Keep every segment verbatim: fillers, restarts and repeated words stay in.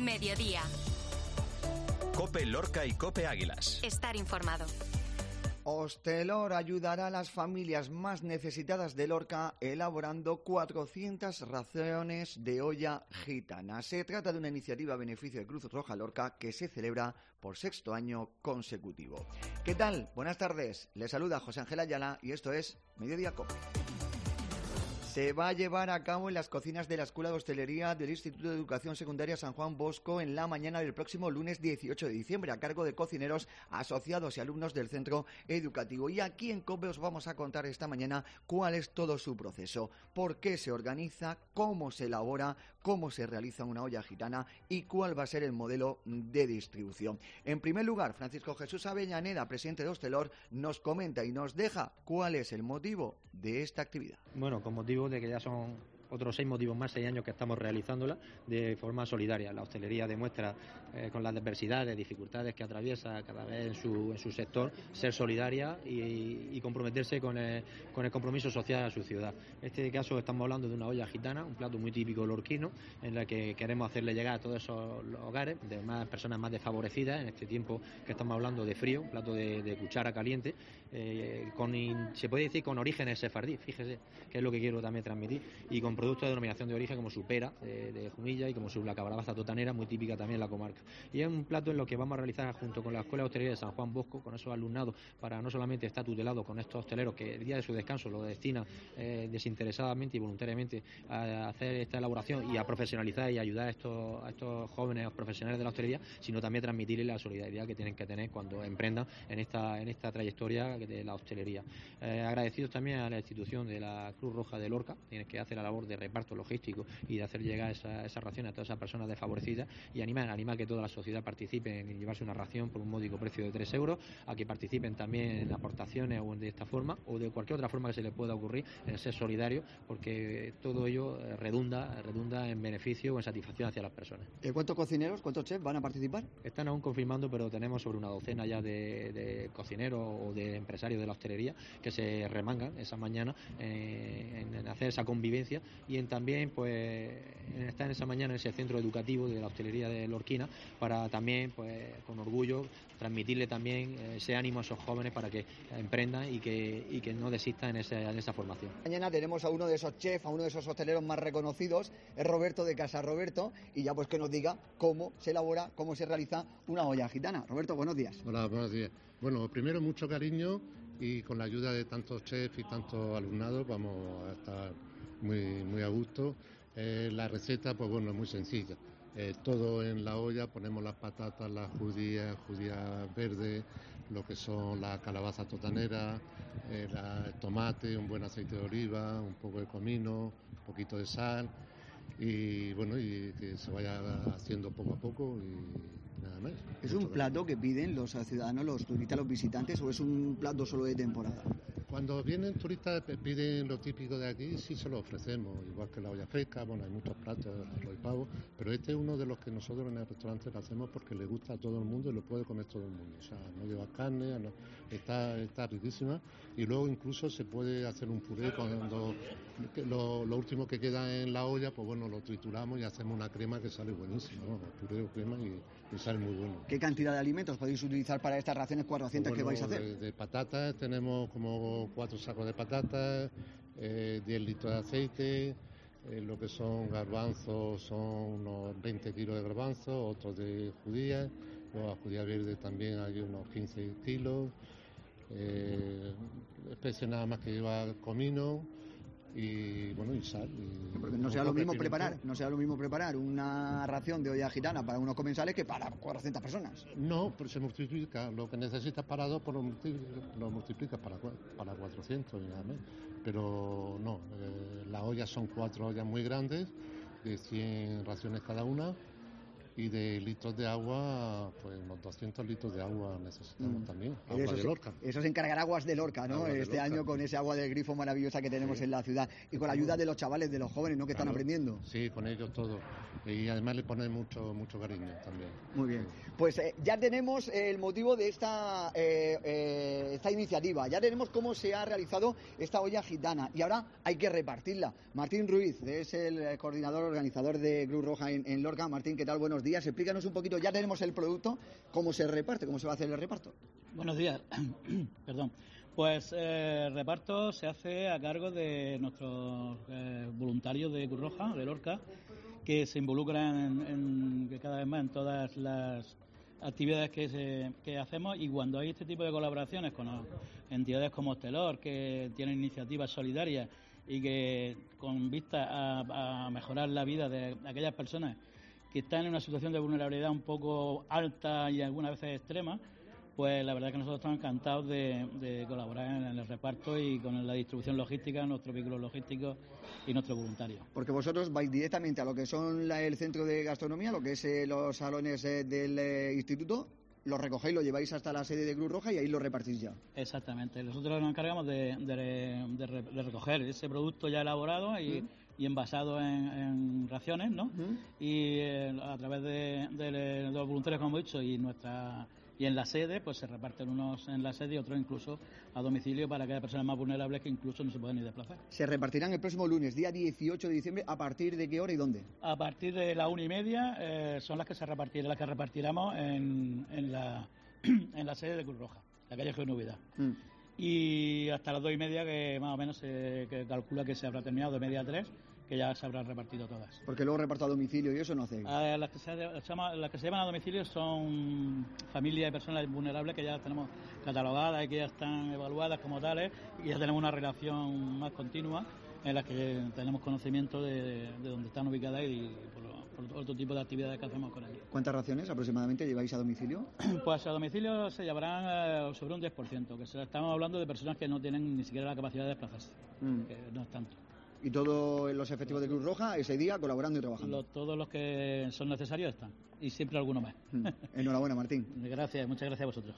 Mediodía. COPE Lorca y COPE Águilas. Estar informado. Hostelor ayudará a las familias más necesitadas de Lorca elaborando cuatrocientas raciones de olla gitana. Se trata de una iniciativa a beneficio de Cruz Roja Lorca que se celebra por sexto año consecutivo. ¿Qué tal? Buenas tardes. Les saluda José Ángel Ayala y esto es Mediodía COPE. Se va a llevar a cabo en las cocinas de la Escuela de Hostelería del Instituto de Educación Secundaria San Juan Bosco en la mañana del próximo lunes dieciocho de diciembre a cargo de cocineros asociados y alumnos del centro educativo. Y aquí en COPE os vamos a contar esta mañana cuál es todo su proceso, por qué se organiza, cómo se elabora, cómo se realiza una olla gitana y cuál va a ser el modelo de distribución. En primer lugar, Francisco Jesús Avellaneda, presidente de Hostelor, nos comenta y nos deja cuál es el motivo de esta actividad. Bueno, con motivo de que ya son otros seis motivos más, seis años que estamos realizándola de forma solidaria. La hostelería demuestra, eh, con las adversidades, dificultades que atraviesa cada vez en su, en su sector, ser solidaria y, y comprometerse con el, con el compromiso social a su ciudad. En este caso estamos hablando de una olla gitana, un plato muy típico lorquino, en la que queremos hacerle llegar a todos esos hogares de más personas más desfavorecidas en este tiempo que estamos hablando de frío, un plato de, de cuchara caliente, eh, con, se puede decir con orígenes sefardí, fíjese, que es lo que quiero también transmitir, y con productos de denominación de origen como su pera de, de Jumilla y como su la calabaza totanera, muy típica también en la comarca. Y es un plato en lo que vamos a realizar junto con la Escuela de Hostelería de San Juan Bosco, con esos alumnados, para no solamente estar tutelado con estos hosteleros que el día de su descanso lo destinan eh, desinteresadamente y voluntariamente a hacer esta elaboración y a profesionalizar y ayudar a estos, a estos jóvenes profesionales de la hostelería, sino también transmitirles la solidaridad que tienen que tener cuando emprendan en esta, en esta trayectoria de la hostelería. Eh, agradecidos también a la institución de la Cruz Roja de Lorca, que hace la labor de reparto logístico y de hacer llegar esa, esa ración a todas esas personas desfavorecidas, y animar, animar que toda la sociedad participe en llevarse una ración por un módico precio de tres euros, a que participen también en aportaciones o de esta forma o de cualquier otra forma que se les pueda ocurrir, en ser solidario, porque todo ello redunda, redunda en beneficio o en satisfacción hacia las personas. ¿Cuántos cocineros, cuántos chefs van a participar? Están aún confirmando, pero tenemos sobre una docena ya de, de cocineros o de empresarios de la hostelería que se remangan esa mañana eh, en, en hacer esa convivencia y en también pues estar en esa mañana en ese centro educativo de la hostelería de Lorquina, para también pues con orgullo transmitirle también ese ánimo a esos jóvenes para que emprendan y que, y que no desistan en, ese, en esa formación. Mañana tenemos a uno de esos chefs, a uno de esos hosteleros más reconocidos, es Roberto de Casa Roberto, y ya pues que nos diga cómo se elabora, cómo se realiza una olla gitana. Roberto, buenos días. Hola, buenos días. Bueno, primero mucho cariño y con la ayuda de tantos chefs y tantos alumnados vamos a estar muy, muy a gusto. Eh, la receta, pues bueno, es muy sencilla. Eh, todo en la olla, ponemos las patatas, las judías, judías verdes, lo que son la calabaza totanera, eh, la, el tomate, un buen aceite de oliva, un poco de comino, un poquito de sal y bueno, y que se vaya haciendo poco a poco y nada más. ¿Es un plato que piden los ciudadanos, los turistas, los visitantes, o es un plato solo de temporada? Cuando vienen turistas piden lo típico de aquí, sí se lo ofrecemos, igual que la olla fresca, bueno, hay muchos platos, arroz y pavo, pero este es uno de los que nosotros en el restaurante lo hacemos porque le gusta a todo el mundo y lo puede comer todo el mundo, o sea, no lleva carne, no, está, está riquísima, y luego incluso se puede hacer un puré cuando lo, lo último que queda en la olla, pues bueno, lo trituramos y hacemos una crema que sale buenísima, ¿no? Puré o crema y, y sale muy bueno. ¿Qué cantidad de alimentos podéis utilizar para estas raciones cuatrocientas pues bueno, que vais a hacer? De, de patatas tenemos como cuatro sacos de patatas, eh, diez litros de aceite, eh, lo que son garbanzos son unos veinte kilos de garbanzos, otros de judías, luego la judía verde también hay unos quince kilos, eh, especie nada más que lleva comino y bueno y sal. Y Porque no sea lo mismo preparar, no sea lo mismo preparar una ración de olla gitana para unos comensales que para cuatrocientas personas. No, pero se multiplica, lo que necesitas para dos pues lo multiplicas, lo multiplicas para, para cuatrocientos y nada más. Pero no, eh, las ollas son cuatro ollas muy grandes, de cien raciones cada una, y de litros de agua, pues unos doscientos litros de agua necesitamos mm. también, agua eso de Lorca. Se, eso se encargará Aguas de Lorca, ¿no? De este Lorca. año con ese agua del grifo maravillosa que tenemos sí. en la ciudad y con la ayuda de los chavales, de los jóvenes, ¿no? Que claro. están aprendiendo. Sí, con ellos todos. Y además le ponen mucho mucho cariño también. Muy bien. Pues eh, ya tenemos el motivo de esta, eh, eh, esta iniciativa, ya tenemos cómo se ha realizado esta olla gitana y ahora hay que repartirla. Martín Ruiz es el coordinador, organizador de Cruz Roja en, en Lorca. Martín, ¿qué tal? Buenos días. buenos días. Explícanos un poquito, ya tenemos el producto, cómo se reparte, cómo se va a hacer el reparto. Buenos días. Perdón. Pues eh, el reparto se hace a cargo de nuestros eh, voluntarios de Cruz Roja, de Lorca, que se involucran en, en, que cada vez más en todas las actividades que, se, que hacemos, y cuando hay este tipo de colaboraciones con entidades como Hostelor, que tienen iniciativas solidarias y que con vista a, a mejorar la vida de aquellas personas que están en una situación de vulnerabilidad un poco alta y algunas veces extrema, pues la verdad es que nosotros estamos encantados de, de colaborar en el reparto y con la distribución logística, nuestros vehículos logísticos y nuestros voluntarios. Porque vosotros vais directamente a lo que son la, el centro de gastronomía, lo que es eh, los salones eh, del eh, instituto, lo recogéis, lo lleváis hasta la sede de Cruz Roja y ahí lo repartís ya. Exactamente, nosotros nos encargamos de, de, de, de recoger ese producto ya elaborado y, ¿Mm? y envasado en, en raciones, ¿no? ¿Mm? Y eh, a través de, de, de los voluntarios, como hemos dicho, y nuestra... Y en la sede, pues se reparten unos en la sede y otros incluso a domicilio para aquellas personas más vulnerables que incluso no se pueden ni desplazar. Se repartirán el próximo lunes, día dieciocho de diciembre, ¿a partir de qué hora y dónde? A partir de la una y media eh, son las que se repartirán, las que repartiremos en, en, la, en la sede de Cruz Roja, la calle Genovida. Mm. Y hasta las dos y media, que más o menos se que calcula que se habrá terminado, de media a tres, que ya se habrán repartido todas. Porque luego reparto a domicilio y eso no hace. Eh, las, que se, las que se llevan a domicilio son familias y personas vulnerables que ya tenemos catalogadas y que ya están evaluadas como tales y ya tenemos una relación más continua en la que tenemos conocimiento de, de dónde están ubicadas y por, por otro tipo de actividades que hacemos con ellos. ¿Cuántas raciones aproximadamente lleváis a domicilio? Pues a domicilio se llevarán eh, sobre un diez por ciento, que se, estamos hablando de personas que no tienen ni siquiera la capacidad de desplazarse, mm. que no es tanto. ¿Y todos los efectivos de Cruz Roja ese día colaborando y trabajando? Lo, todos los que son necesarios están, y siempre alguno más. Mm. Enhorabuena, Martín. Gracias, muchas gracias a vosotros.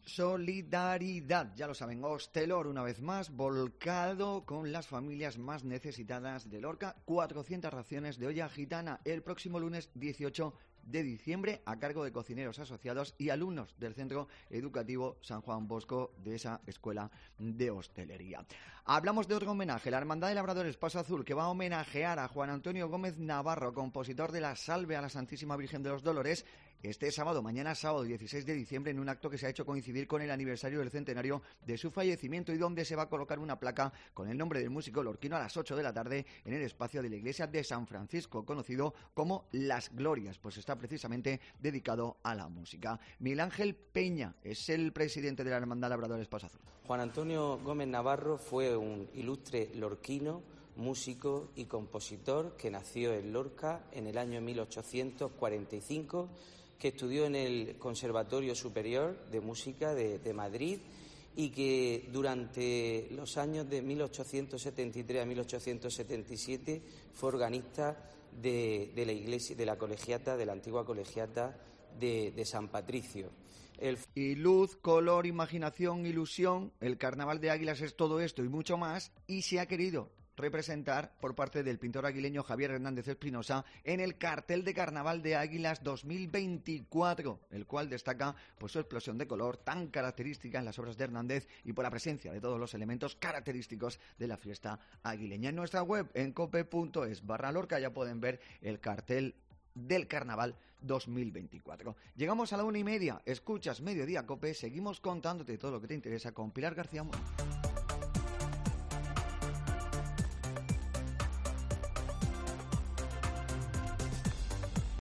Solidaridad, ya lo saben, Hostelor una vez más volcado con las familias más necesitadas de Lorca, cuatrocientas raciones de olla gitana el próximo lunes dieciocho de diciembre a cargo de cocineros asociados y alumnos del Centro Educativo San Juan Bosco de esa escuela de hostelería. Hablamos de otro homenaje, la Hermandad de Labradores Paso Azul, que va a homenajear a Juan Antonio Gómez Navarro, compositor de la Salve a la Santísima Virgen de los Dolores, este sábado, mañana sábado dieciséis de diciembre, en un acto que se ha hecho coincidir con el aniversario del centenario de su fallecimiento y donde se va a colocar una placa con el nombre del músico lorquino a las ocho de la tarde en el espacio de la iglesia de San Francisco, conocido como Las Glorias, pues está precisamente dedicado a la música. Miguel Ángel Peña es el presidente de la Hermandad Labradores Paso Azul. Juan Antonio Gómez Navarro fue un ilustre lorquino, músico y compositor que nació en Lorca en el año mil ochocientos cuarenta y cinco, que estudió en el Conservatorio Superior de Música de, de Madrid y que durante los años de mil ochocientos setenta y tres a mil ochocientos setenta y siete fue organista de, de la iglesia, de la colegiata, de la antigua colegiata de, de San Patricio. El... Y luz, color, imaginación, ilusión, el Carnaval de Águilas es todo esto y mucho más, y se ha querido representar por parte del pintor aguileño Javier Hernández Espinosa en el cartel de Carnaval de Águilas dos mil veinticuatro, el cual destaca por su explosión de color tan característica en las obras de Hernández y por la presencia de todos los elementos característicos de la fiesta aguileña. En nuestra web, en cope punto es barra Lorca, ya pueden ver el cartel del Carnaval dos mil veinticuatro. Llegamos a la una y media, escuchas Mediodía Cope, seguimos contándote todo lo que te interesa con Pilar García Mora.